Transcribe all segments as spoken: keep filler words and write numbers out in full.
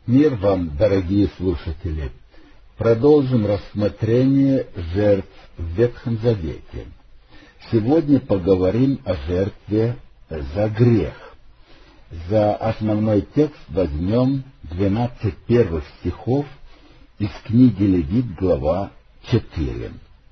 Мир вам, дорогие слушатели! Продолжим рассмотрение жертв в Ветхом Завете. Сегодня поговорим о жертве за грех. За основной текст возьмем двенадцать первых стихов из книги Левит, глава четыре.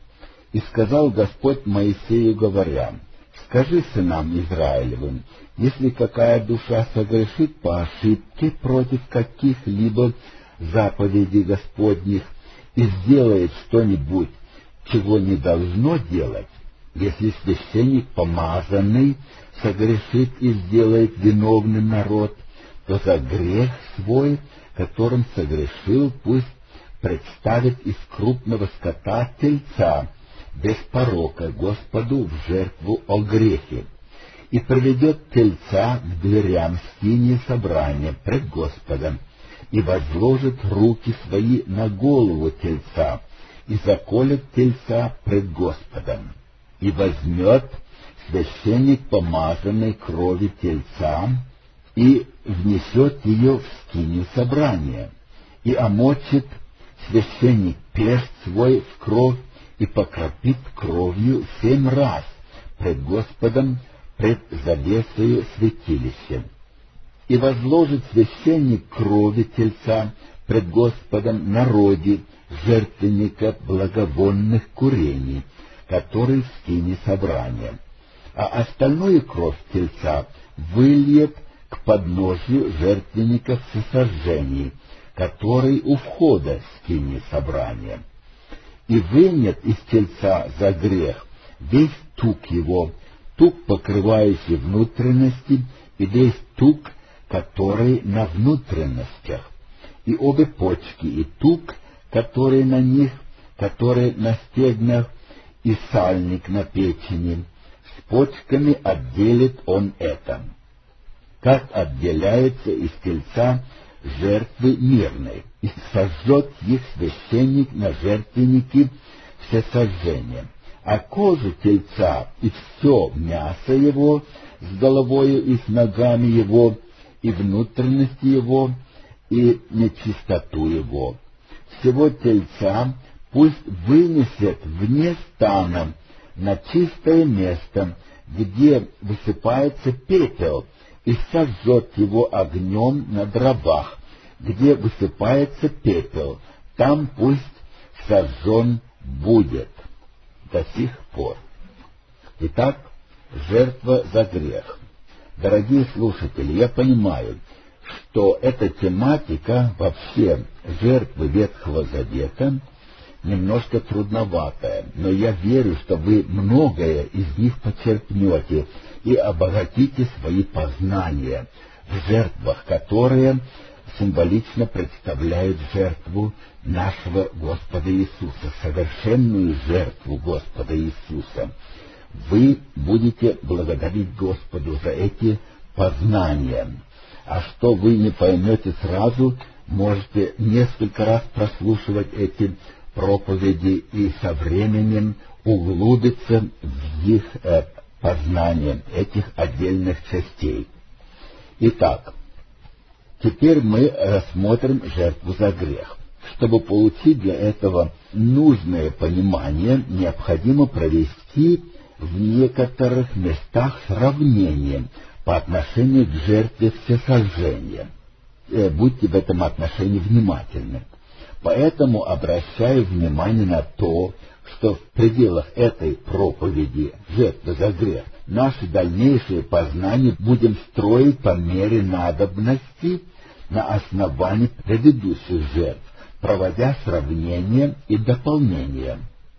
«И сказал Господь Моисею, говоря: скажи сынам Израилевым, если какая душа согрешит по ошибке против каких-либо заповедей Господних и сделает что-нибудь, чего не должно делать, если священник помазанный согрешит и сделает виновным народ, то за грех свой, которым согрешил, пусть представит из крупного скота тельца без порока Господу в жертву о грехе, и приведет тельца к дверям скинии собрания пред Господом, и возложит руки свои на голову тельца, и заколет тельца пред Господом. И возьмет священник помазанной крови тельца, и внесет ее в скинию собрания, и омочит священник перст свой в кровь, и покропит кровью семь раз пред Господом, пред завесою святилища. И возложит священник крови тельца пред Господом на роги жертвенника благовонных курений, который в скинии собрания, а остальную кровь тельца выльет к подножию жертвенника всесожжений, который у входа в скинии собрания, и вынет из тельца за грех весь тук его, тук, покрывающий внутренности, и весь тук, который на внутренностях, и обе почки, и тук, который на них, который на стегнах, и сальник на печени. С почками отделит он это, как отделяется из тельца жертвы мирной, и сожжет их священник на жертвеннике всесожжения. А кожу тельца и все мясо его с головою и с ногами его, и внутренности его, и нечистоту его, всего тельца пусть вынесет вне стана на чистое место, где высыпается пепел, и сожжет его огнем на дровах, где высыпается пепел, там пусть сожжен будет до сих пор. Итак, жертва за грех. Дорогие слушатели, я понимаю, что эта тематика вообще жертвы Ветхого Завета немножко трудноватая, но я верю, что вы многое из них почерпнете и обогатите свои познания в жертвах, которые символично представляют жертву нашего Господа Иисуса, совершенную жертву Господа Иисуса. Вы будете благодарить Господу за эти познания. А что вы не поймете сразу, можете несколько раз прослушивать эти проповеди и со временем углубиться в их э, познание этих отдельных частей. Итак, теперь мы рассмотрим жертву за грех. Чтобы получить для этого нужное понимание, необходимо провести в некоторых местах сравнение по отношению к жертве всесожжения. Э, будьте в этом отношении внимательны. Поэтому обращаю внимание на то, что в пределах этой проповеди «Жертва за грех» наши дальнейшие познания будем строить по мере надобности на основании предыдущих жертв, проводя сравнения и дополнения.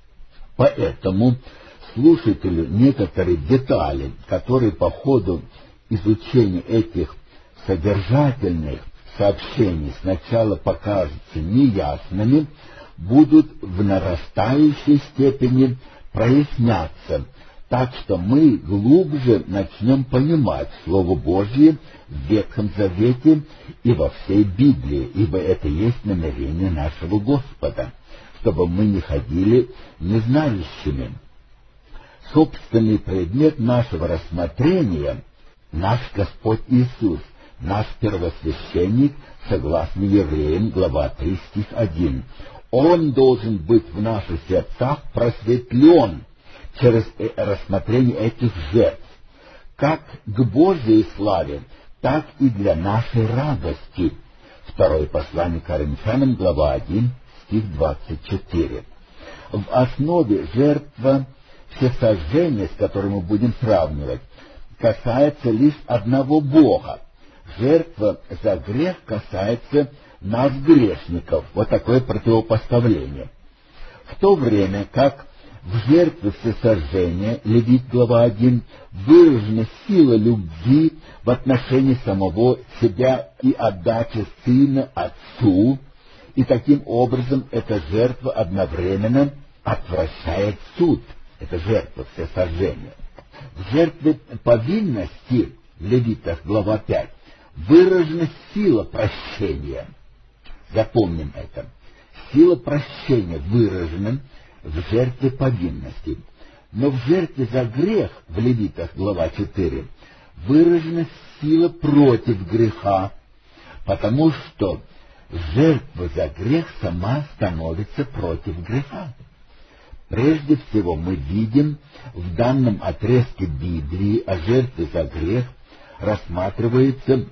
Поэтому слушателю некоторые детали, которые по ходу изучения этих содержательных сообщений сначала покажутся неясными, будут в нарастающей степени проясняться, так что мы глубже начнем понимать Слово Божье в Ветхом Завете и во всей Библии, ибо это есть намерение нашего Господа, чтобы мы не ходили незнающими. Собственный предмет нашего рассмотрения — наш Господь Иисус, наш первосвященник, согласно Евреям, глава три, стих один. Он должен быть в наших сердцах просветлен через рассмотрение этих жертв, как к Божьей славе, так и для нашей радости. Второе послание Коринфянам, глава один, стих двадцать четыре. В основе жертва всесожжения, с которым мы будем сравнивать, касается лишь одного Бога. Жертва за грех касается нас, грешников. Вот такое противопоставление. В то время как в жертве всесожжения, Левит, глава один, выражена сила любви в отношении самого себя и отдачи сына отцу, и таким образом эта жертва одновременно отвращает суд. Это жертва всесожжения. В жертве повинности, Левитах, глава пять, выражена сила прощения. Запомним это. Сила прощения выражена в жертве повинности. Но в жертве за грех, в Левитах, глава четыре, выражена сила против греха, потому что жертва за грех сама становится против греха. Прежде всего мы видим в данном отрезке Библии о жертве за грех рассматриваются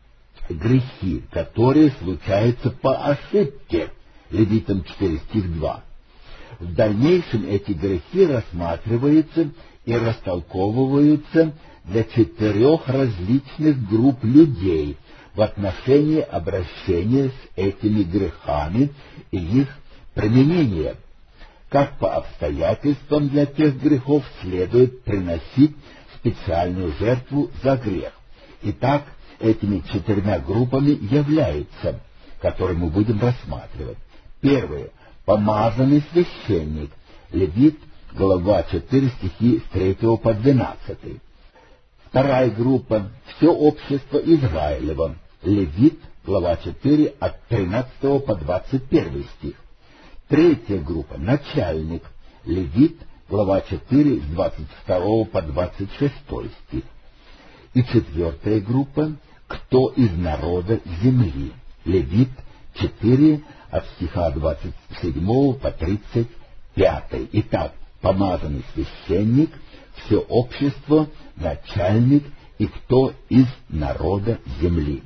грехи, которые случаются по ошибке, Левитам четыре, стих два. В дальнейшем эти грехи рассматриваются и растолковываются для четырех различных групп людей в отношении обращения с этими грехами и их применения. Как по обстоятельствам для тех грехов следует приносить специальную жертву за грех. Итак, этими четырьмя группами являются, которые мы будем рассматривать. Первое. Помазанный священник. Левит, глава четыре, стихи с третьего по двенадцатый. Вторая группа. Все общество Израилева. Левит, глава четыре, от тринадцатого по двадцать первый стих. Третья группа. Начальник. Левит, глава четыре, с двадцать второго по двадцать шестой стих. И четвертая группа. Кто из народа земли. Левит четыре, от стиха двадцать седьмого по тридцать пятый. Итак, помазанный священник, все общество, начальник и кто из народа земли.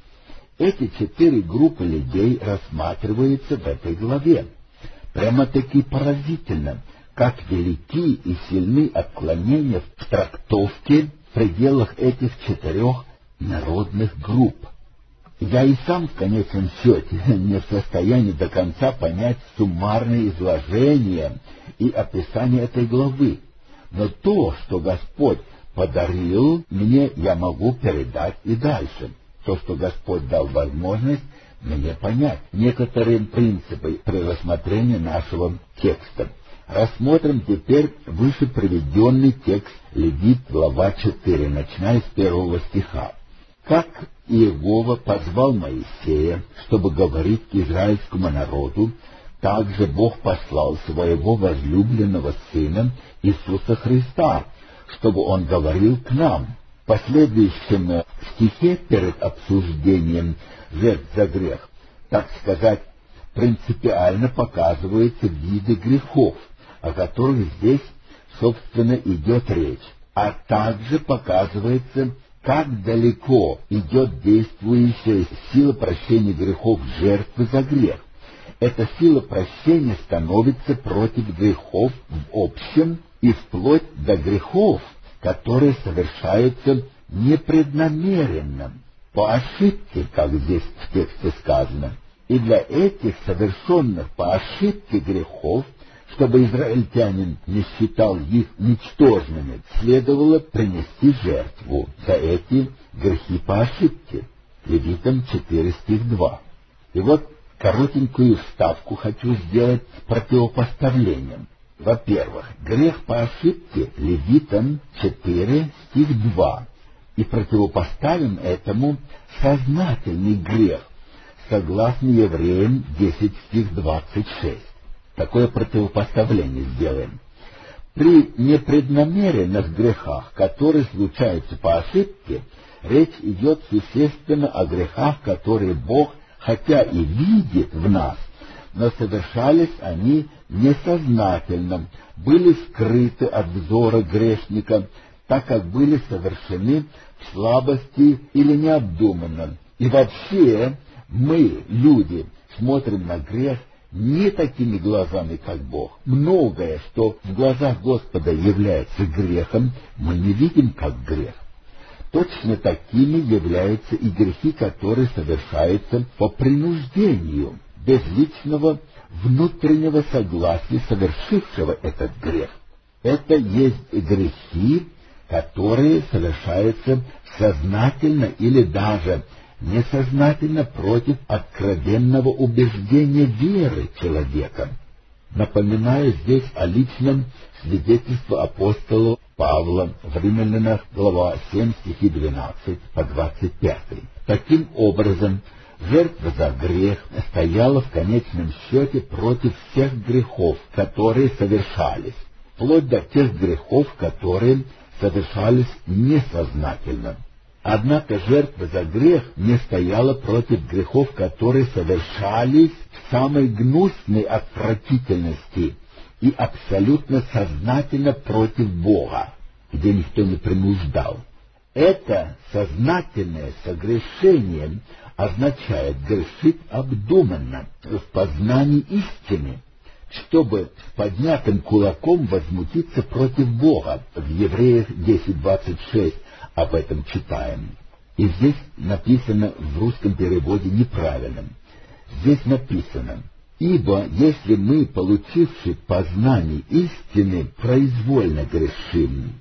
Эти четыре группы людей рассматриваются в этой главе. Прямо-таки поразительно, как велики и сильны отклонения в трактовке в пределах этих четырех народных групп. Я и сам в конечном счете не в состоянии до конца понять суммарное изложение и описание этой главы, но то, что Господь подарил мне, я могу передать и дальше. То, что Господь дал возможность мне понять некоторые принципы при рассмотрении нашего текста. Рассмотрим теперь выше приведенный текст Левит, глава четыре, начиная с первого стиха. «Как Иегова позвал Моисея, чтобы говорить к израильскому народу, так же Бог послал своего возлюбленного Сына Иисуса Христа, чтобы Он говорил к нам». В последующем стихе перед обсуждением жертв за грех, так сказать, принципиально показываются виды грехов, о которых здесь, собственно, идет речь, а также показывается, как далеко идет действующая сила прощения грехов жертвы за грех. Эта сила прощения становится против грехов в общем и вплоть до грехов, которые совершаются непреднамеренно, по ошибке, как здесь в тексте сказано. И для этих совершенных по ошибке грехов, чтобы израильтянин не считал их ничтожными, следовало принести жертву за эти грехи по ошибке. Левитам четыре, стих два. И вот коротенькую вставку хочу сделать с противопоставлением. Во-первых, грех по ошибке Левитам четыре, стих два. И противопоставим этому сознательный грех, согласно Евреям десять, стих двадцать шесть. Такое противопоставление сделаем. При непреднамеренных грехах, которые случаются по ошибке, Речь идет существенно о грехах, которые Бог, хотя и видит в нас, но совершались они несознательно, были скрыты от взора грешника, так как были совершены в слабости или необдуманно. И вообще мы, люди, смотрим на грех не такими глазами, как Бог. Многое, что в глазах Господа является грехом, мы не видим как грех. Точно такими являются и грехи, которые совершаются по принуждению, без личного внутреннего согласия совершившего этот грех. Это есть грехи, которые совершаются сознательно или даже несознательно против откровенного убеждения веры человека. Напоминаю здесь о личном свидетельстве апостола Павла в Римлянах, глава семь, стихи двенадцать по двадцать пять. Таким образом, жертва за грех стояла в конечном счете против всех грехов, которые совершались, вплоть до тех грехов, которые совершались несознательно. Однако жертва за грех не стояла против грехов, которые совершались в самой гнусной отвратительности и абсолютно сознательно против Бога, где никто не принуждал. Это сознательное согрешение означает грешить обдуманно, в познании истины, чтобы с поднятым кулаком возмутиться против Бога. В Евреях десять двадцать шесть об этом читаем. И здесь написано в русском переводе неправильно. Здесь написано: «Ибо если мы, получивши познание истины, произвольно грешим,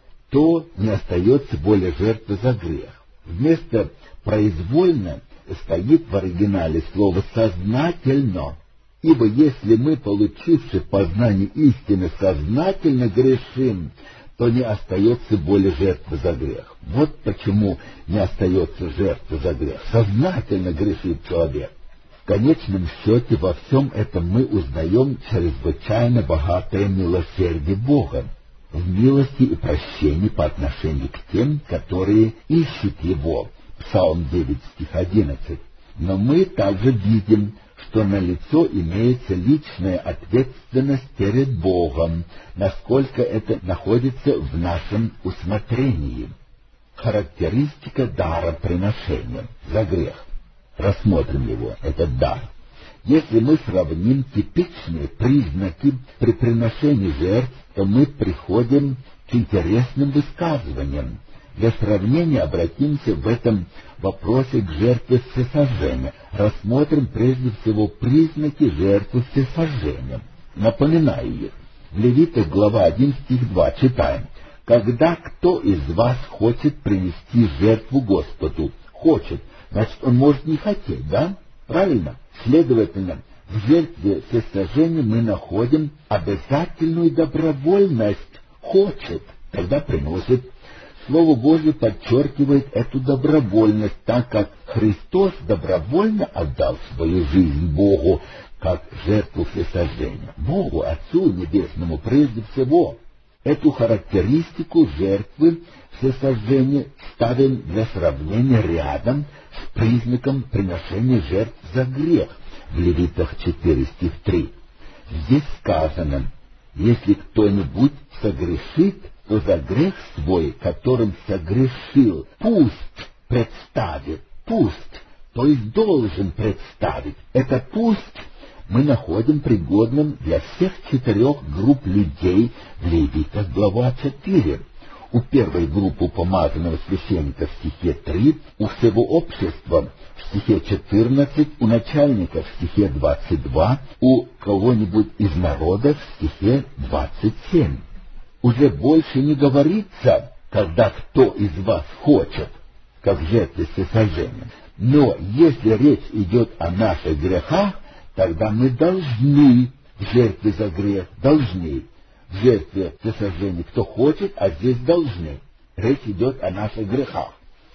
то не остается более жертвы за грех». Вместо «произвольно» стоит в оригинале слово «сознательно». Ибо если мы, получивши познание истины, сознательно грешим, то не остается более жертвы за грех. Вот почему не остается жертвы за грех. Сознательно грешит человек. В конечном счете во всем этом мы узнаем чрезвычайно богатое милосердие Бога в милости и прощении по отношению к тем, которые ищут Его. Псалм девять, стих одиннадцать. Но мы также видим, что налицо имеется личная ответственность перед Богом, насколько это находится в нашем усмотрении. Характеристика дара приношения за грех. Рассмотрим его, этот дар. Если мы сравним типичные признаки при приношении жертв, то мы приходим к интересным высказываниям. Для сравнения обратимся в этом вопросе к жертве всесожжения. Рассмотрим прежде всего признаки жертвы всесожжения. Напоминаю их. В Левитах, глава один, стих два, читаем: «Когда кто из вас хочет принести жертву Господу?» Хочет, значит, он может не хотеть, да? Правильно? Следовательно, в жертве всесожжения мы находим обязательную добровольность. Хочет, тогда приносит. Слово Божье подчеркивает эту добровольность, так как Христос добровольно отдал свою жизнь Богу, как жертву всесожжения. Богу, Отцу Небесному, прежде всего. Эту характеристику жертвы всесожжения ставим для сравнения рядом с признаком приношения жертв за грех в Левитах четыре, стих три. Здесь сказано: «Если кто-нибудь согрешит, то за грех свой, которым согрешил, пусть представит, пусть, то есть должен представить». Это «пусть» мы находим пригодным для всех четырех групп людей в Левитах, глава четыре. У первой группы помазанного священника в стихе три, у всего общества в стихе четырнадцать, у начальника в стихе двадцать два, у кого-нибудь из народа в стихе двадцать семь. Уже больше не говорится, когда кто из вас хочет, как в жертве всесожжения. Но если речь идет о наших грехах, тогда мы должны в жертве за грех, должны в жертве всесожжения, кто хочет, а здесь должны. Речь идет о наших грехах.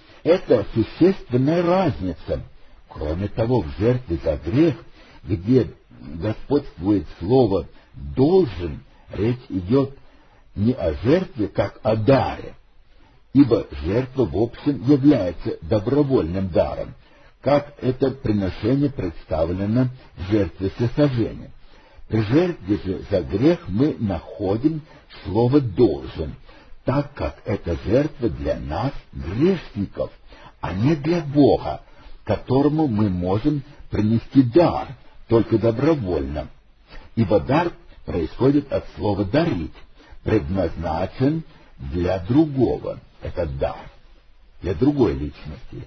Это существенная разница. Кроме того, в жертве за грех, где господствует слово «должен», речь идет не о жертве, как о даре. ибо жертва в общем является добровольным даром, как это приношение представлено в жертве всесожжения. При жертве же за грех мы находим слово «должен», так как эта жертва для нас, грешников, а не для Бога, которому мы можем принести дар, только добровольно. Ибо дар происходит от слова «дарить», предназначен для другого, этот дар, для другой личности.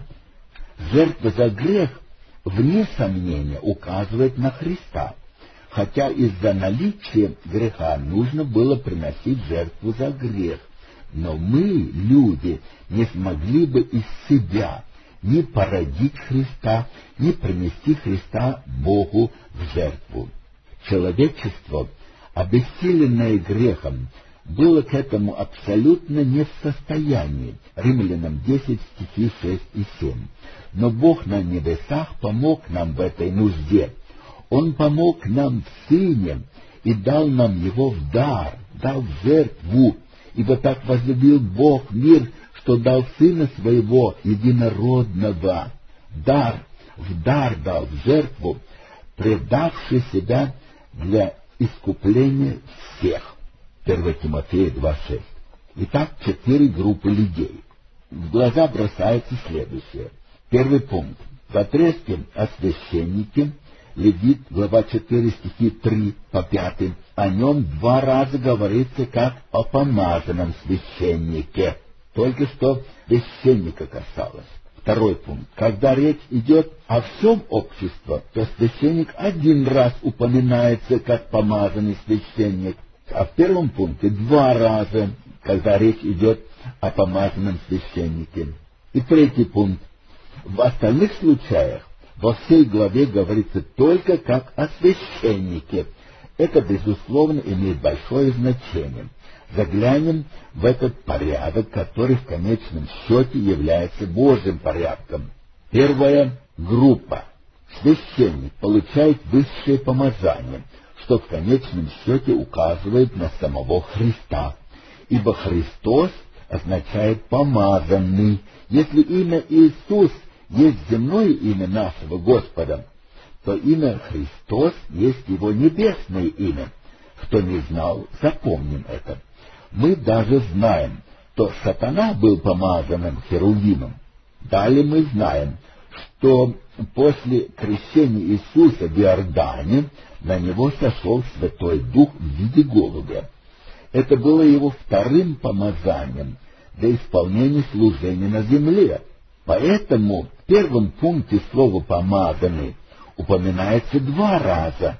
Жертва за грех, вне сомнения, указывает на Христа, хотя из-за наличия греха нужно было приносить жертву за грех. Но мы, люди, не смогли бы из себя ни породить Христа, ни принести Христа Богу в жертву. Человечество, обессиленное грехом, было к этому абсолютно не в состоянии. Римлянам десять, стихи шесть и семь. Но Бог на небесах помог нам в этой нужде. Он помог нам в Сыне и дал нам Его в дар, дал в жертву, ибо так возлюбил Бог мир, что дал Сына Своего единородного, дар, в дар дал в жертву, предавший себя для искупления всех. первое Тимофея два шесть. Итак, четыре группы людей. В глаза бросается следующее. Первый пункт. В отрезке о священнике, Левит, глава четыре, стихи три по пять, о нем два раза говорится как о помазанном священнике. Только что священника касалось. Второй пункт. Когда речь идет о всем обществе, то священник один раз упоминается как помазанный священник, а в первом пункте два раза, когда речь идет о помазанном священнике. И третий пункт. В остальных случаях во всей главе говорится только как о священнике. Это, безусловно, имеет большое значение. Заглянем в этот порядок, который в конечном счете является Божьим порядком. Первая группа. Священник получает высшее помазание, что в конечном счете указывает на самого Христа. Ибо Христос означает «помазанный». Если имя Иисус есть земное имя нашего Господа, то имя Христос есть Его небесное имя. Кто не знал, запомним это. Мы даже знаем, что сатана был помазанным херувимом. Далее мы знаем, что после крещения Иисуса в Иордане на него сошел Святой Дух в виде голубя. Это было его вторым помазанием для исполнения служения на земле. Поэтому в первом пункте слово «помазанный» упоминается два раза.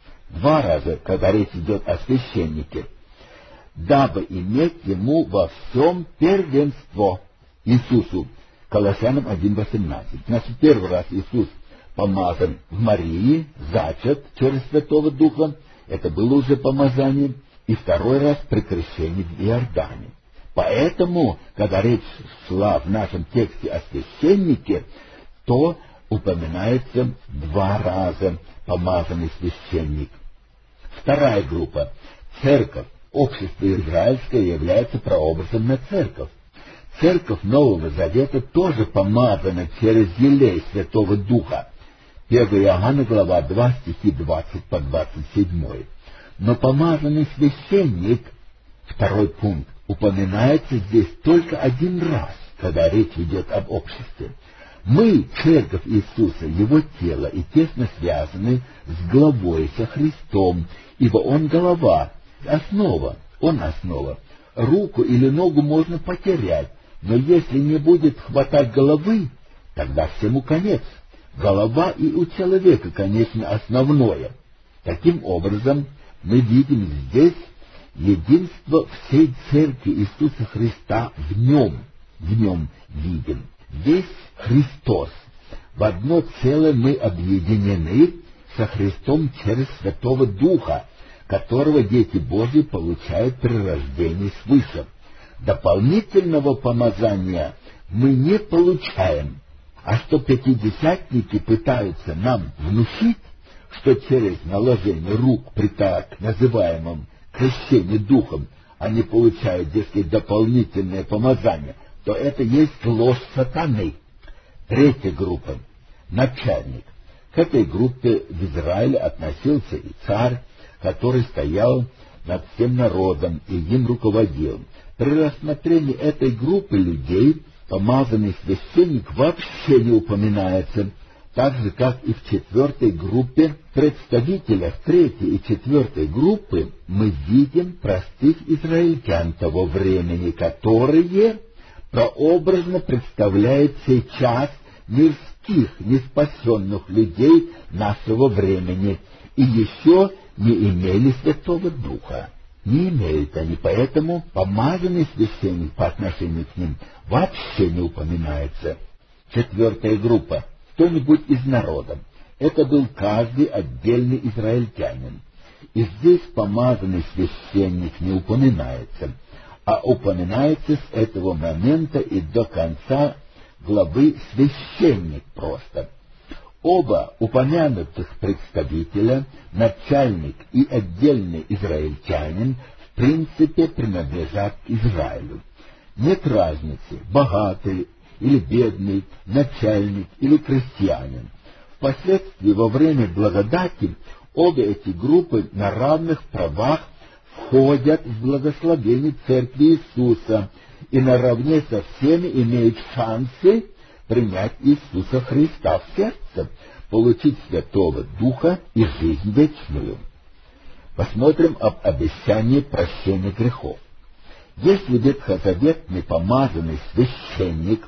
Два раза, когда речь идет о священнике. Дабы иметь ему во всем первенство. Иисусу. Колоссянам один восемнадцать. Значит, первый раз Иисус помазан в Марии, зачат через Святого Духа. Это было уже помазание. И второй раз при крещении в Иордане. Поэтому, когда речь шла в нашем тексте о священнике, то упоминается два раза помазанный священник. Вторая группа. Церковь. Общество израильское является прообразом на церковь. Церковь Нового Завета тоже помазана через елей Святого Духа. первое Иоанна, глава два, стихи двадцать по двадцать семь. Но помазанный священник, второй пункт, упоминается здесь только один раз, когда речь идет об обществе. Мы, Церковь Иисуса, Его тело, и тесно связаны с главой, со Христом, ибо Он голова, основа, Он основа. Руку или ногу можно потерять, но если не будет хватать головы, тогда всему конец. Голова и у человека, конечно, основное. Таким образом, мы видим здесь единство всей Церкви Иисуса Христа в Нем, в Нем видим. Весь Христос. В одно целое мы объединены со Христом через Святого Духа, которого дети Божьи получают при рождении свыше. Дополнительного помазания мы не получаем. А что пятидесятники пытаются нам внушить, что через наложение рук при так называемом крещении Духом они получают, дескать, дополнительное помазание, то это есть ложь сатаны. Третья группа — начальник. К этой группе в Израиле относился и царь, который стоял над всем народом и им руководил. При рассмотрении этой группы людей помазанный священник вообще не упоминается, так же, как и в четвертой группе. В представителях третьей и четвертой группы мы видим простых израильтян того времени, которые прообразно представляют сейчас мирских, неспасенных людей нашего времени и еще не имели Святого Духа. Не имеют они, поэтому помазанный священник по отношению к ним вообще не упоминается. Четвертая группа — кто-нибудь из народа. Это был каждый отдельный израильтянин. И здесь помазанный священник не упоминается, а упоминается с этого момента и до конца главы священник просто. Оба упомянутых представителя, начальник и отдельный израильтянин, в принципе принадлежат Израилю. Нет разницы, богатый или бедный, начальник или крестьянин. Впоследствии, во время благодати, обе эти группы на равных правах входят в благословение Церкви Иисуса и наравне со всеми имеют шансы принять Иисуса Христа в сердце, получить Святого Духа и жизнь вечную. Посмотрим об обещании прощения грехов. Если ветхозаветный помазанный священник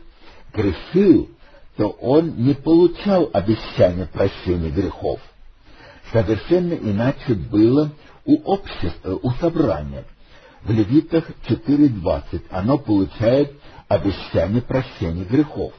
грешил, то он не получал обещания прощения грехов. Совершенно иначе было у общества, у собрания. В Левитах четыре двадцать оно получает обещание прощения грехов.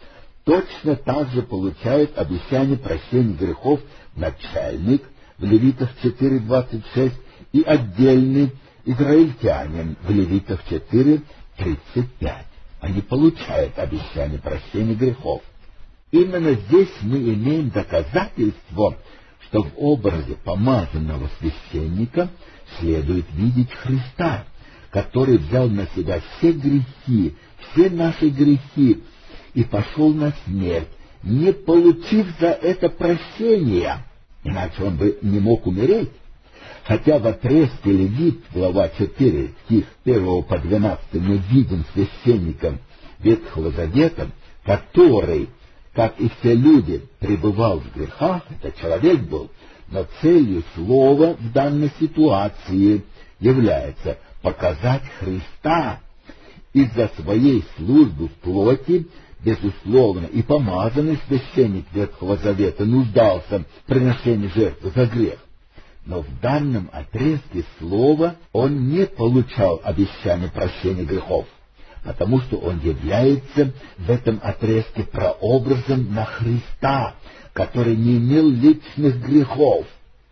Точно так же получает обещание прощения грехов начальник в Левитах четыре двадцать шесть и отдельный израильтянин в Левитах четыре тридцать пять. Они получают обещание прощения грехов. Именно здесь мы имеем доказательство, что в образе помазанного священника следует видеть Христа, который взял на себя все грехи, все наши грехи, и пошел на смерть, не получив за это прощения, иначе он бы не мог умереть. Хотя в отрезке Левит, глава четыре, стих с первого по двенадцатый, мы видим священника Ветхого Завета, который, как и все люди, пребывал в грехах, это человек был, но целью слова в данной ситуации является показать Христа. Из-за своей службы в плоти, безусловно, и помазанный священник Ветхого Завета нуждался в приношении жертвы за грех. Но в данном отрезке слова он не получал обещания прощения грехов, потому что он является в этом отрезке прообразом на Христа, который не имел личных грехов.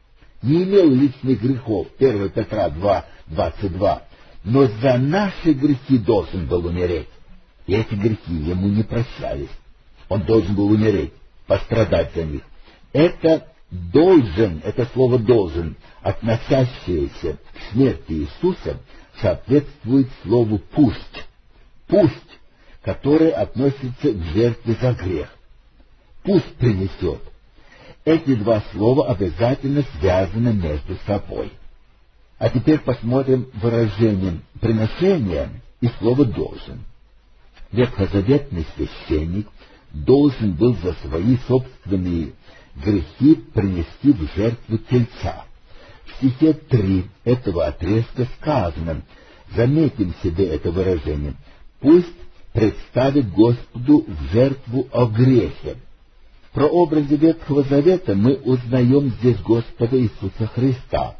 Не имел личных грехов, первое Петра два двадцать два, но за наши грехи должен был умереть. И эти грехи ему не прощались. Он должен был умереть, пострадать за них. Это должен, это слово должен, относящееся к смерти Иисуса, соответствует слову пусть. Пусть, которое относится к жертве за грех. Пусть принесет. Эти два слова обязательно связаны между собой. А теперь посмотрим выражение приношения и слово должен. Ветхозаветный священник должен был за свои собственные грехи принести в жертву тельца. В стихе три этого отрезка сказано, заметим себе это выражение, пусть представит Господу в жертву о грехе. В прообразе Ветхого Завета мы узнаем здесь Господа Иисуса Христа.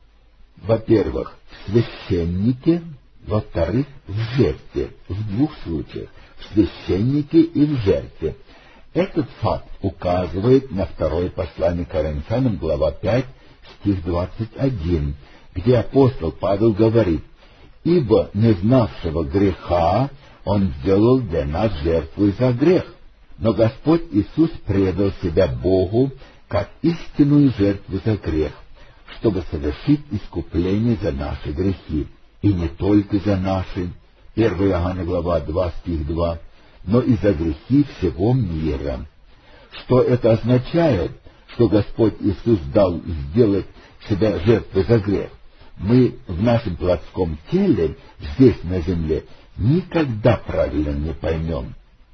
Во-первых, в священнике, во-вторых, в жертве, в двух случаях, в священнике и в жертве. Этот факт указывает на второе послание Коринфянам, глава пять, стих двадцать один, где апостол Павел говорит, «Ибо не знавшего греха он сделал для нас жертву за грех, но Господь Иисус предал себя Богу как истинную жертву за грех, чтобы совершить искупление за наши грехи». и не только за наши, первое Иоанна глава два, стих два, но и за грехи всего мира. Что это означает, что Господь Иисус дал сделать себя жертвой за грех? Мы в нашем плотском теле, здесь на земле, никогда правильно не поймем.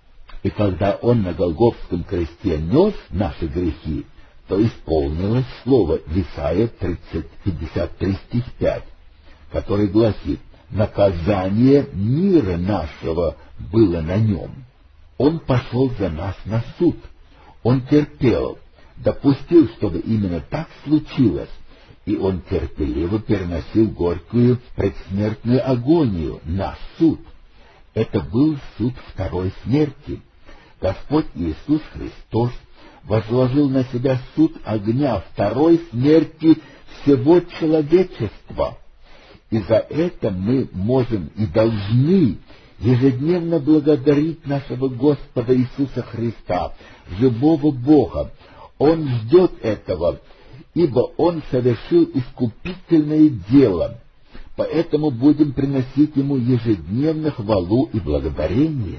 И когда Он на Голгофском кресте нес наши грехи, то исполнилось слово в Исайя тридцать, пятьдесят три, стих пять, который гласит: «Наказание мира нашего было на Нем». Он пошел за нас на суд. Он терпел, допустил, чтобы именно так случилось, и Он терпеливо переносил горькую предсмертную агонию, наш суд. Это был суд второй смерти. Господь Иисус Христос возложил на себя суд огня второй смерти всего человечества. И за это мы можем и должны ежедневно благодарить нашего Господа Иисуса Христа, живого Бога. Он ждет этого, ибо Он совершил искупительное дело. Поэтому будем приносить Ему ежедневно хвалу и благодарение.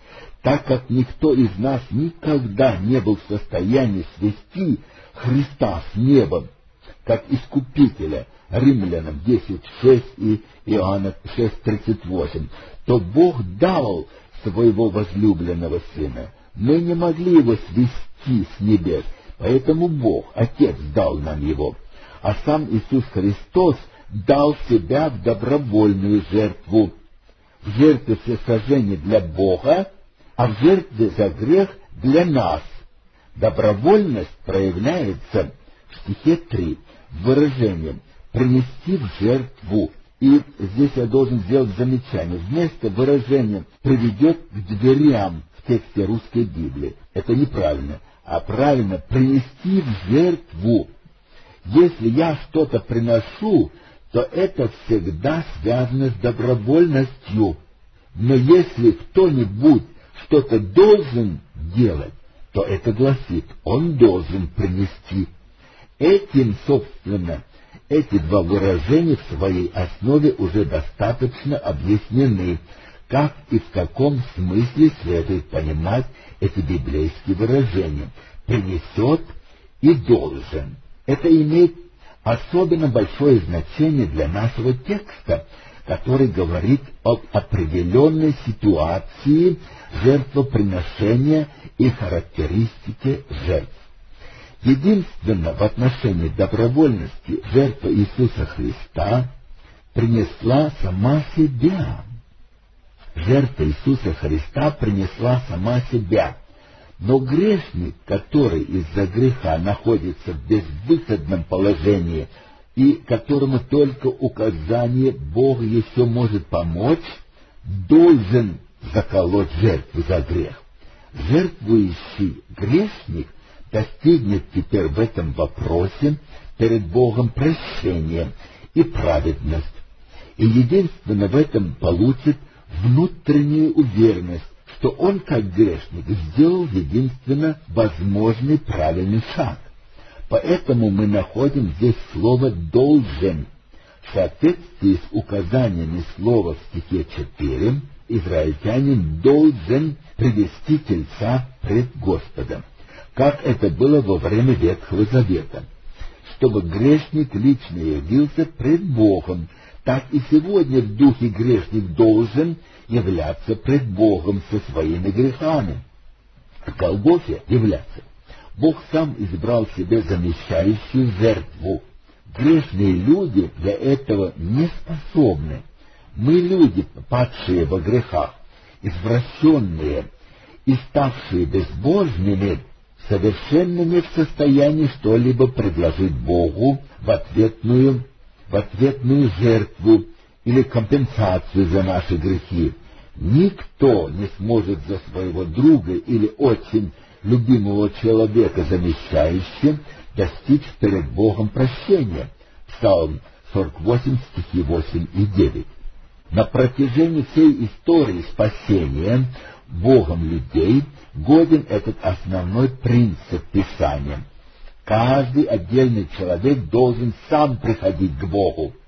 Так как никто из нас никогда не был в состоянии свести Христа с небом, как Искупителя, Римлянам десять шесть и Иоанна шесть тридцать восемь, то Бог дал Своего возлюбленного Сына. Мы не могли Его свести с небес, поэтому Бог, Отец, дал нам Его. А сам Иисус Христос дал Себя в добровольную жертву. В жертве всесожжения для Бога, а в жертве за грех для нас. Добровольность проявляется в стихе три выражением «принести в жертву». И здесь я должен сделать замечание. Вместо выражения «приведет к дверям» в тексте русской Библии. Это неправильно, а правильно «принести в жертву». Если я что-то приношу, то это всегда связано с добровольностью. Но если кто-нибудь что-то должен делать, то это гласит, он должен принести. Этим, собственно, эти два выражения в своей основе уже достаточно объяснены, как и в каком смысле следует понимать эти библейские выражения «принесет» и «должен». Это имеет особенно большое значение для нашего текста, который говорит об определенной ситуации жертвоприношения и характеристике жертв. Единственно в отношении добровольности жертва Иисуса Христа принесла сама себя. Жертва Иисуса Христа принесла сама себя. Но грешник, который из-за греха находится в безвыходном положении и которому только указание Бога еще может помочь, должен заколоть жертву за грех. Жертвующий грешник достигнет теперь в этом вопросе перед Богом прощения и праведность, и единственно в этом получит внутреннюю уверенность, что он, как грешник, сделал единственно возможный правильный шаг. Поэтому мы находим здесь слово «должен». В соответствии с указаниями слова в стихе четыре, израильтянин должен привести тельца пред Господом, как это было во время Ветхого Завета, чтобы грешник лично явился пред Богом. Так и сегодня в духе грешник должен являться пред Богом со своими грехами. В Голгофе являться. Бог сам избрал себе замещающую жертву. Грешные люди для этого не способны. Мы люди, падшие во грехах, извращенные и ставшие безбожными, совершенно не в состоянии что-либо предложить Богу в ответную, в ответную жертву или компенсацию за наши грехи. Никто не сможет за своего друга или очень любимого человека замещающим достичь перед Богом прощения. Псалм сорок восемь, стихи восемь и девять. На протяжении всей истории спасения Богом людей годен этот основной принцип Писания. Каждый отдельный человек должен сам приходить к Богу.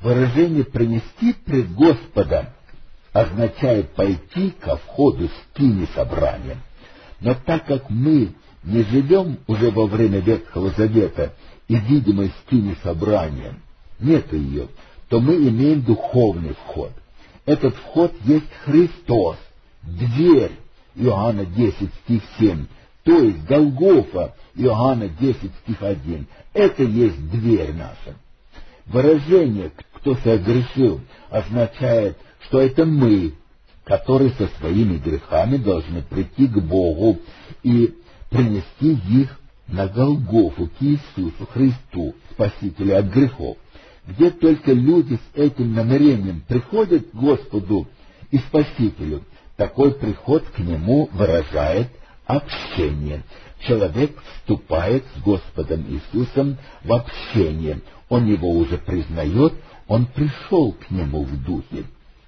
Выражение «принести пред Господа» означает пойти ко входу скини собрания. Но так как мы не живем уже во время Ветхого Завета и видимой скини собрания, нет ее, то мы имеем духовный вход. Этот вход есть Христос, дверь, Иоанна десять, стих семь, то есть Голгофа, Иоанна десять, стих один. Это есть дверь наша. Выражение «кто согрешил» означает, что это мы, которые со своими грехами должны прийти к Богу и принести их на Голгофу, к Иисусу Христу, Спасителю от грехов. Где только люди с этим намерением приходят к Господу и Спасителю, такой приход к Нему выражает общение. Человек вступает с Господом Иисусом в общение. Он Его уже признает, он пришел к Нему в духе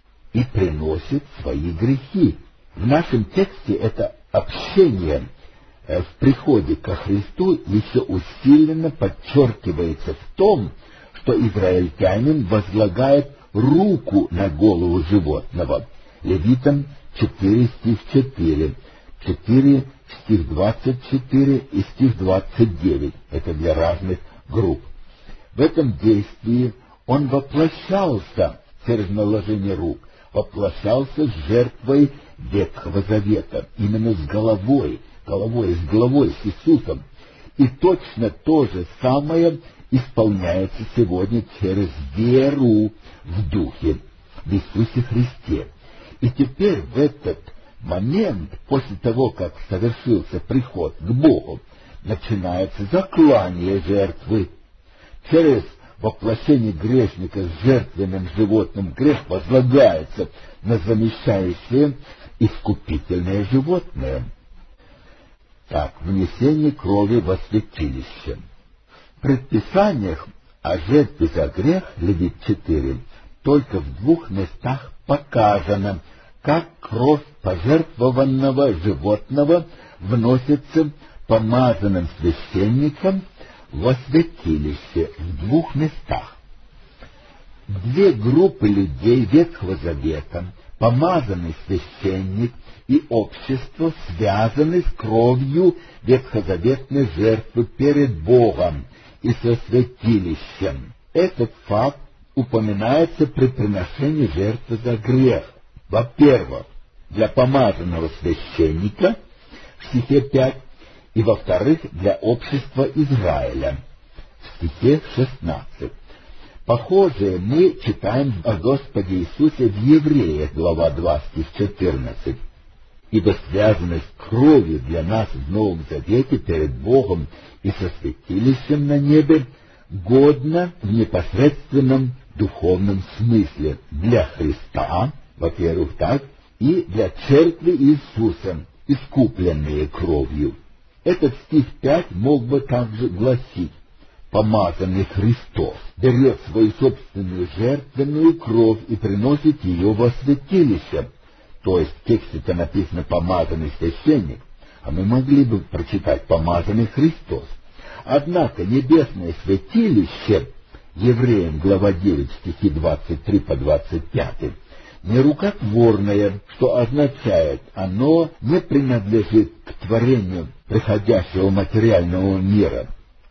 и приносит свои грехи. В нашем тексте это общение в приходе ко Христу еще усиленно подчеркивается в том, что израильтянин возлагает руку на голову животного. Левитам четыре, стих четыре, четыре, стих двадцать четыре и стих двадцать девять. Это для разных групп. В этом действии он воплощался через наложение рук, воплощался с жертвой Ветхого Завета, именно с головой, головой, с головой, с Иисусом. И точно то же самое исполняется сегодня через веру в Духе, в Иисусе Христе. И теперь в этот момент, после того, как совершился приход к Богу, начинается заклание жертвы. Через воплощение грешника с жертвенным животным грех возлагается на замещающее искупительное животное. Так, внесение крови во святилище. В предписаниях о жертве за грех, Левит четыре, только в двух местах показано, как кровь пожертвованного животного вносится помазанным священником во святилище в двух местах. Две группы людей Ветхого Завета, помазанный священник и общество, связаны с кровью ветхозаветной жертвы перед Богом и со святилищем. Этот факт упоминается при приношении жертвы за грех. Во-первых, для помазанного священника в стихе пять, и во-вторых, для общества Израиля в стихе шестнадцать. Похожее мы читаем о Господе Иисусе в Евреях, глава два, стих четырнадцать. Ибо связанность кровью для нас в Новом Завете перед Богом и со святилищем на небе годна в непосредственном духовном смысле для Христа, во-первых, так, и для церкви Иисуса, искупленные кровью. Этот стих пять мог бы также гласить: помазанный Христос берет свою собственную жертвенную кровь и приносит ее во святилище. То есть в тексте-то написано «помазанный священник», а мы могли бы прочитать «помазанный Христос». Однако небесное святилище, Евреям, глава девять, стихи двадцать три по двадцать пять, нерукотворное, что означает, оно не принадлежит к творению приходящего материального мира.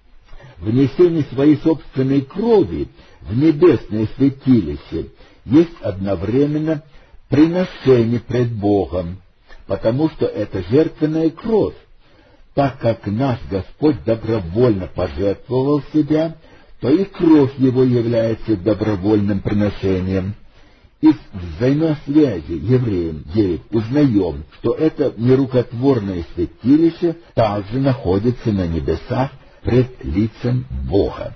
Внесение своей собственной крови в небесное святилище есть одновременно приношение пред Богом, потому что это жертвенная кровь. Так как наш Господь добровольно пожертвовал себя, то и кровь Его является добровольным приношением. Из взаимосвязи Евреям девять узнаем, что это нерукотворное святилище также находится на небесах пред лицем Бога.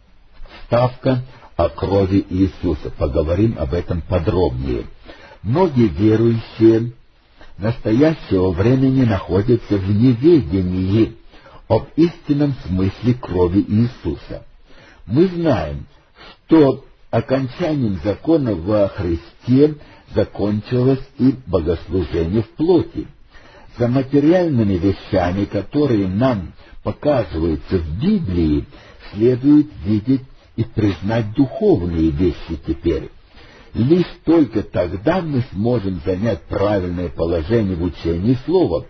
Вставка о крови Иисуса. Поговорим об этом подробнее. Многие верующие настоящего времени находятся в неведении об истинном смысле крови Иисуса. Мы знаем, что окончанием закона во Христе закончилось и богослужение в плоти. За материальными вещами, которые нам показываются в Библии, следует видеть и признать духовные вещи теперь. Лишь только тогда мы сможем занять правильное положение в учении Слова.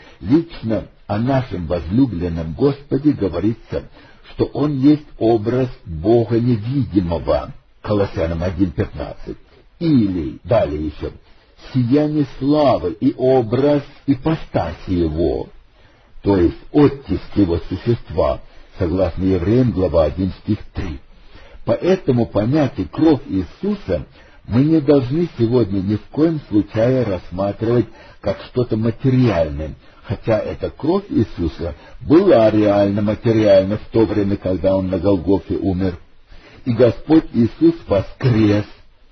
Лично о нашем возлюбленном Господе говорится, что Он есть образ Бога невидимого, Колоссянам один пятнадцать, или, далее еще, сияние славы и образ ипостаси Его, то есть оттиск Его существа, согласно Евреям, глава один, стих три. Поэтому понятие «кровь Иисуса» мы не должны сегодня ни в коем случае рассматривать как что-то материальное, хотя эта кровь Иисуса была реально материальна в то время, когда Он на Голгофе умер. И Господь Иисус воскрес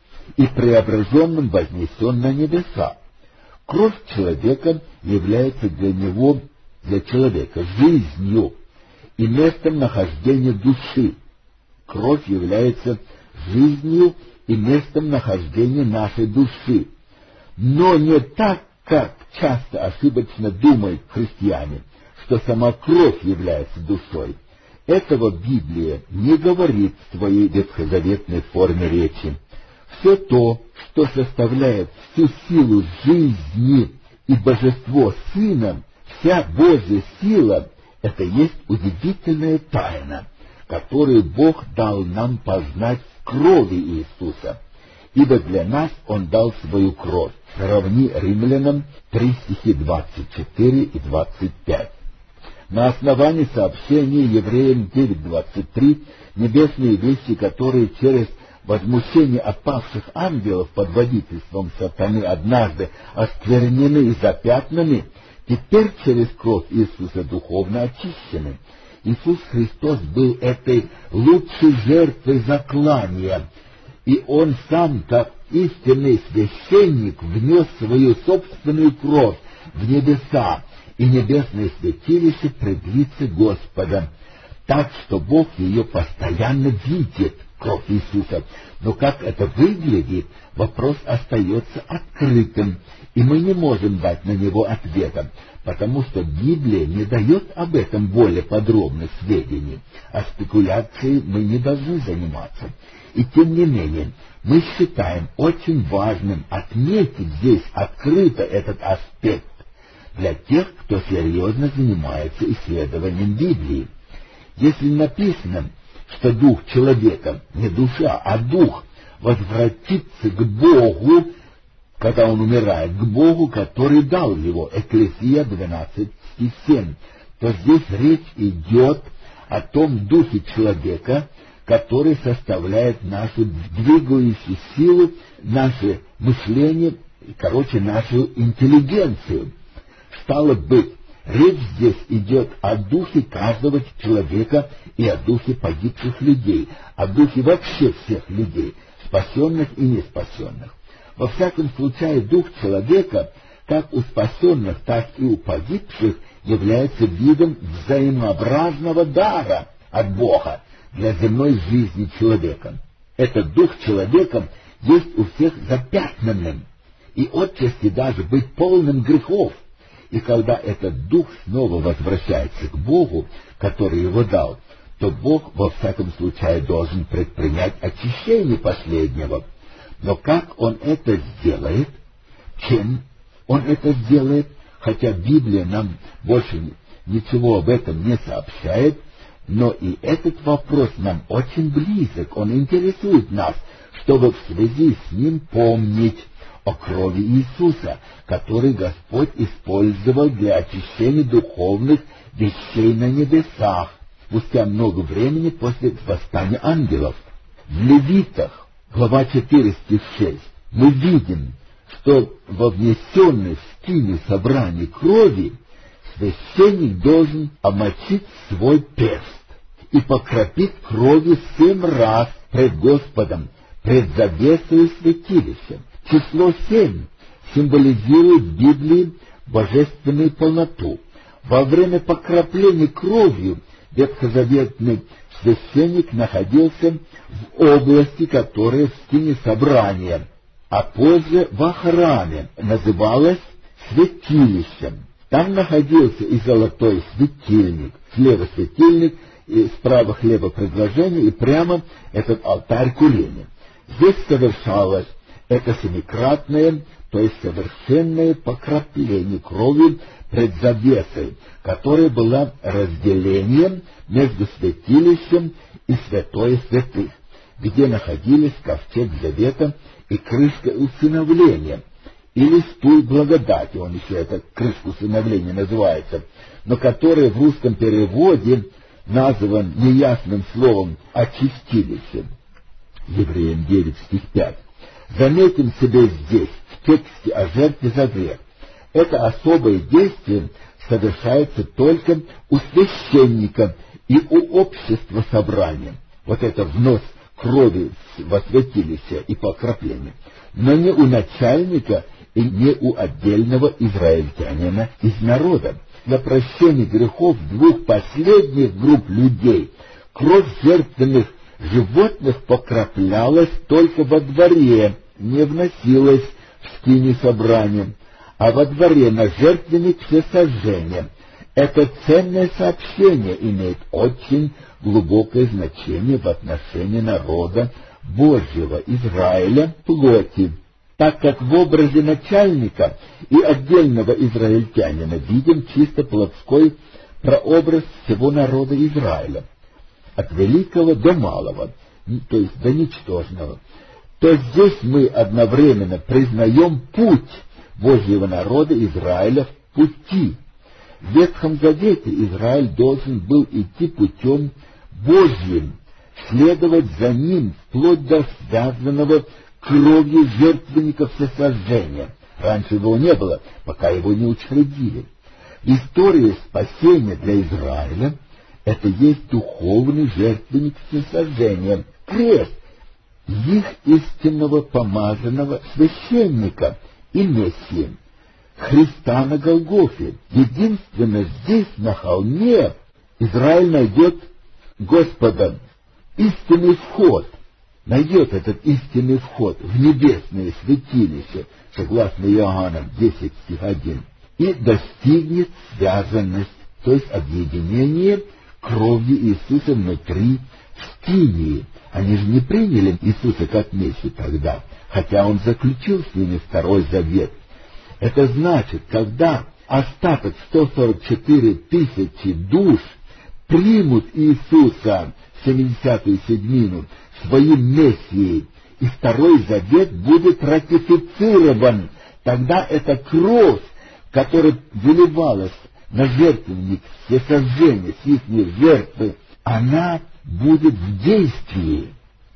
и преображенным вознесен на небеса. Кровь человека является для него, для человека, жизнью и местом нахождения души. Кровь является жизнью и местом нахождения нашей души. Но не так, как часто ошибочно думают христиане, что сама кровь является душой. Этого Библия не говорит в своей ветхозаветной форме речи. Все то, что составляет всю силу жизни и божество Сына, вся Божья сила, это есть удивительная тайна, которую Бог дал нам познать в крови Иисуса, ибо для нас Он дал свою кровь. Сравни Римлянам три стихи двадцать четыре и двадцать пять. На основании сообщения Евреям девять двадцать три небесные вещи, которые через возмущение опавших ангелов под водительством сатаны однажды осквернены и запятнаны, теперь через кровь Иисуса духовно очищены. Иисус Христос был этой лучшей жертвой заклания, и Он сам, как истинный священник, внес свою собственную кровь в небеса, и небесное святилище пред лице Господа, так что Бог ее постоянно видит, кровь Иисуса. Но как это выглядит, вопрос остается открытым, и мы не можем дать на него ответа, потому что Библия не дает об этом более подробных сведений, а спекуляцией мы не должны заниматься. И тем не менее, мы считаем очень важным отметить здесь открыто этот аспект для тех, кто серьезно занимается исследованием Библии. Если написано, что дух человека, не душа, а дух, возвратится к Богу, когда он умирает, к Богу, который дал его, Экклесия двенадцать и семь, то здесь речь идет о том духе человека, который составляет нашу двигающую силу, наше мышление, короче, нашу интеллигенцию. Стало быть, речь здесь идет о духе каждого человека и о духе погибших людей, о духе вообще всех людей, спасенных и неспасенных. Во всяком случае, дух человека, как у спасенных, так и у погибших, является видом взаимообразного дара от Бога для земной жизни человека. Этот дух человека есть у всех запятнанным, и отчасти даже быть полным грехов. И когда этот дух снова возвращается к Богу, который его дал, то Бог во всяком случае должен предпринять очищение последнего. Но как Он это сделает? Чем Он это сделает? Хотя Библия нам больше ничего об этом не сообщает, но и этот вопрос нам очень близок, он интересует нас, чтобы в связи с ним помнить о крови Иисуса, который Господь использовал для очищения духовных вещей на небесах, спустя много времени после восстания ангелов. В Левитах, глава четыре, стих шесть, мы видим, что во внесенной в скинию собрании крови священник должен омочить свой перст и покропить кровью семь раз пред Господом, пред завесою святилища. Число семь символизирует в Библии божественную полноту. Во время покропления кровью ветхозаветный священник находился в области, которая в скине собрания, а позже во храме называлась святилищем. Там находился и золотой светильник, слева светильник и справа хлебопредложение, и прямо этот алтарь курения. Здесь совершалось это семикратное, то есть совершенное покропление кровью пред завесой, которая была разделением между святилищем и святое святых, где находились ковчег завета и крышка усыновления, или стул благодати, он еще это крышка усыновления называется, но который в русском переводе назван неясным словом «очистилище». Евреям девять, стих пять. Заметим себе здесь, в тексте о жертве за грех. Это особое действие совершается только у священника и у общества собрания. Вот это внос крови во святилище и покропление. Но не у начальника и не у отдельного израильтянина из народа. Для прощения грехов двух последних групп людей кровь жертвенных животных покроплялась только во дворе, не вносилась в скинию собрания, а во дворе на жертвенник всесожжения. Это ценное сообщение имеет очень глубокое значение в отношении народа Божьего, Израиля, плоти, так как в образе начальника и отдельного израильтянина видим чисто плотской прообраз всего народа Израиля, от великого до малого, то есть до ничтожного, то здесь мы одновременно признаем путь Божьего народа Израиля в пути. В Ветхом Завете Израиль должен был идти путем Божьим, следовать за ним вплоть до связанного кровью жертвенника всесожжения. Раньше его не было, пока его не учредили. История спасения для Израиля — это есть духовный жертвенник всесожжения, крест, их истинного помазанного священника и Мессии, Христа на Голгофе. Единственно здесь, на холме, Израиль найдет Господа, истинный вход, найдет этот истинный вход в небесное святилище, согласно Иоанна десять, стих один, и достигнет связанность, то есть объединение кровью Иисуса внутри скинии. Они же не приняли Иисуса как Мессию тогда, хотя Он заключил с ними второй завет. Это значит, когда остаток сто сорок четыре тысячи душ примут Иисуса в семидесятую седьмину своим Мессией, и второй завет будет ратифицирован, тогда эта кровь, которая выливалась на жертвенник всесожжения с их жертвы, она будет в действии.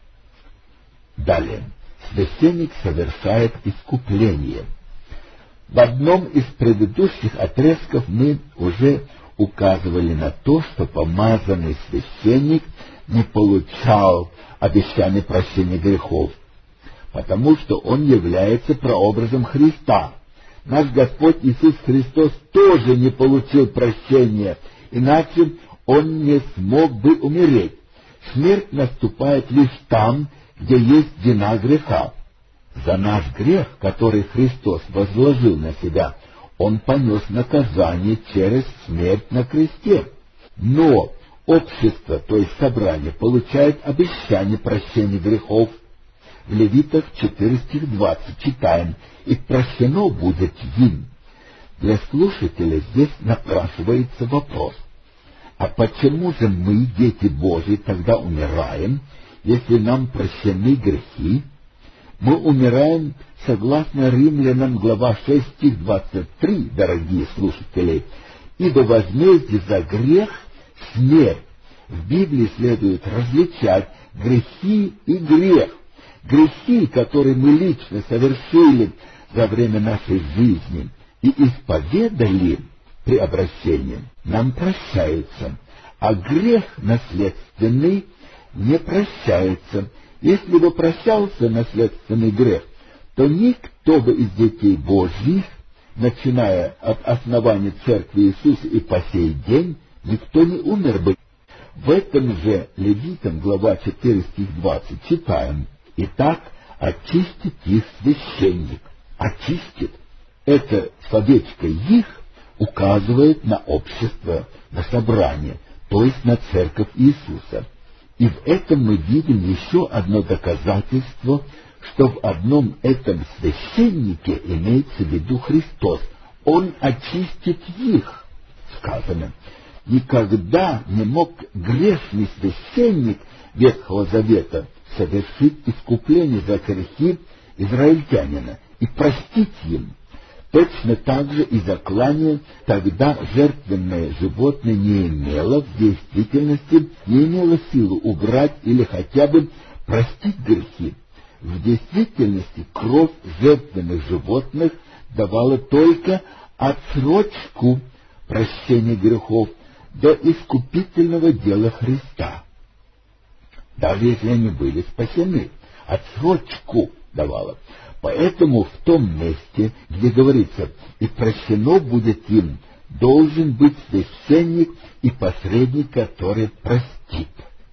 Далее. Священник совершает искупление. В одном из предыдущих отрезков мы уже указывали на то, что помазанный священник не получал обещания прощения грехов, потому что он является прообразом Христа. Наш Господь Иисус Христос тоже не получил прощения, иначе Он не смог бы умереть. Смерть наступает лишь там, где есть вина греха. За наш грех, который Христос возложил на себя, Он понес наказание через смерть на кресте. Но общество, то есть собрание, получает обещание прощения грехов. В Левитах четыре, стих двадцать читаем: «И прощено будет им». Для слушателя здесь напрашивается вопрос: а почему же мы, дети Божьи, тогда умираем, если нам прощены грехи? Мы умираем согласно Римлянам, глава шесть, стих двадцать три, дорогие слушатели, «Ибо возмездие за грех — смерть». В Библии следует различать грехи и грех. Грехи, которые мы лично совершили за время нашей жизни и исповедали при обращении, нам прощается, а грех наследственный не прощается. Если бы прощался наследственный грех, то никто бы из детей Божьих, начиная от основания Церкви Иисуса и по сей день, никто не умер бы. В этом же Левитам, глава четыре, стих двадцать, читаем: «Итак, очистит их священник». Очистит. Это словечко «их» указывает на общество, на собрание, то есть на церковь Иисуса. И в этом мы видим еще одно доказательство, что в одном этом священнике имеется в виду Христос. Он очистит их, сказано. Никогда не мог грешный священник Ветхого Завета совершить искупление за грехи израильтянина и простить им. Точно так же и заклание тогда жертвенное животное не имело, в действительности не имело силы убрать или хотя бы простить грехи. В действительности кровь жертвенных животных давала только отсрочку прощения грехов до искупительного дела Христа. Даже если они были спасены, отсрочку давала. Поэтому в том месте, где говорится «и прощено будет им», должен быть священник и посредник, который простит.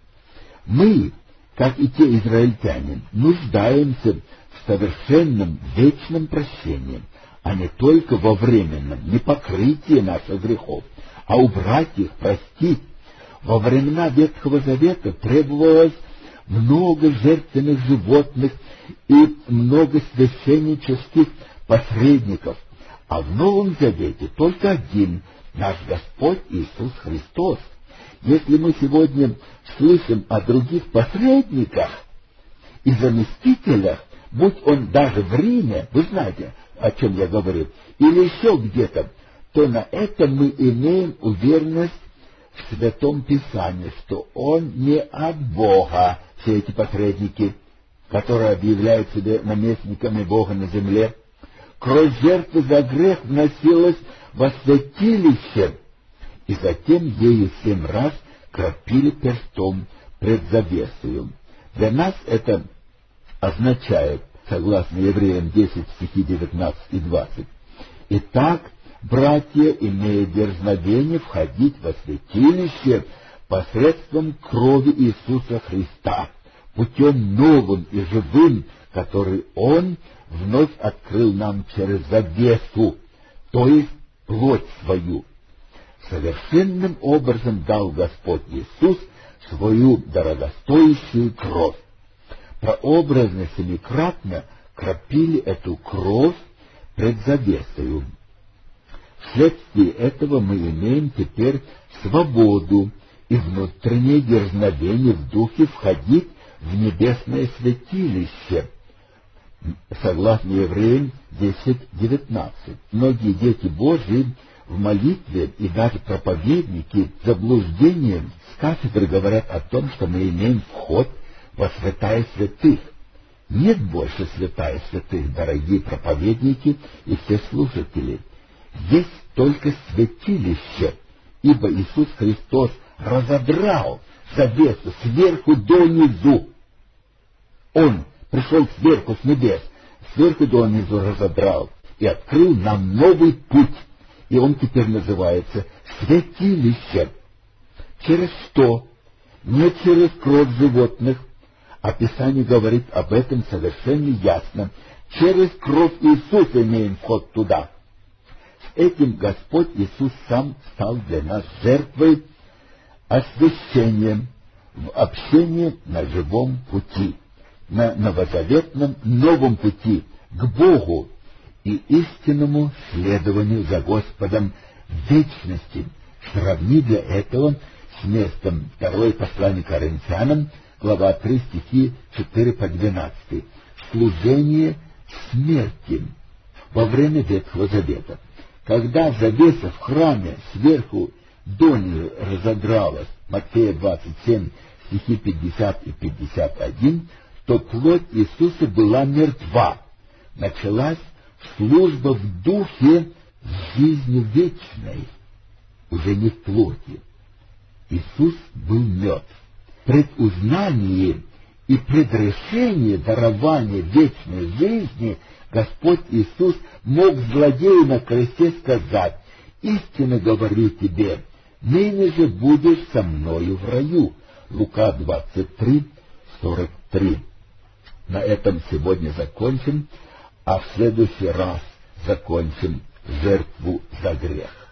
Мы, как и те израильтяне, нуждаемся в совершенном вечном прощении, а не только во временном непокрытии наших грехов, а убрать их, простить. Во времена Ветхого Завета требовалось много жертвенных животных и много священнических посредников, а в Новом Завете только один — наш Господь Иисус Христос. Если мы сегодня слышим о других посредниках и заместителях, будь он даже в Риме, вы знаете, о чем я говорю, или еще где-то, то на это мы имеем уверенность в Святом Писании, что он не от Бога, все эти посредники, которые объявляют себя наместниками Бога на земле. Кровь жертвы за грех вносилась во святилище, и затем ею семь раз кропили перстом пред завесою. Для нас это означает, согласно Евреям десять, стихи девятнадцать и двадцать, «Итак, братья, имея дерзновение входить во святилище посредством крови Иисуса Христа, путем новым и живым, который Он вновь открыл нам через завесу, то есть плоть свою. Совершенным образом дал Господь Иисус свою дорогостоящую кровь. Прообразно семикратно кропили эту кровь пред завесою. Вследствие этого мы имеем теперь свободу и внутреннее дерзновение в духе входить в небесное святилище, согласно Евреям десять, девятнадцать. Многие дети Божьи в молитве и даже проповедники заблуждением с кафедры говорят о том, что мы имеем вход во святая святых. Нет больше святая святых, дорогие проповедники и все слушатели. Есть только святилище, ибо Иисус Христос разодрал завесу сверху до низу. Он пришел сверху с небес, сверху до низу разодрал и открыл нам новый путь. И он теперь называется святилище. Через что? Не через кровь животных, а Писание говорит об этом совершенно ясно. Через кровь Иисуса имеем вход туда. С этим Господь Иисус сам стал для нас жертвой, освящением в общении на живом пути, на новозаветном новом пути к Богу и истинному следованию за Господом в вечности. Сравни для этого с местом второе послание Коринфянам, глава три, стихи четыре по двенадцать. Служение смерти во время Ветхого Завета. Когда завеса в храме сверху донизу разодралась, Матфея двадцать семь, стихи пятьдесят и пятьдесят один, то плоть Иисуса была мертва. Началась служба в духе с жизнью вечной, уже не в плоти. Иисус был мертв. Предузнание и предрешение дарования вечной жизни Господь Иисус мог злодею на кресте сказать: «Истинно говорю тебе, ныне же будешь со мною в раю». Лука двадцать три, сорок три. На этом сегодня закончим, а в следующий раз закончим жертву за грех.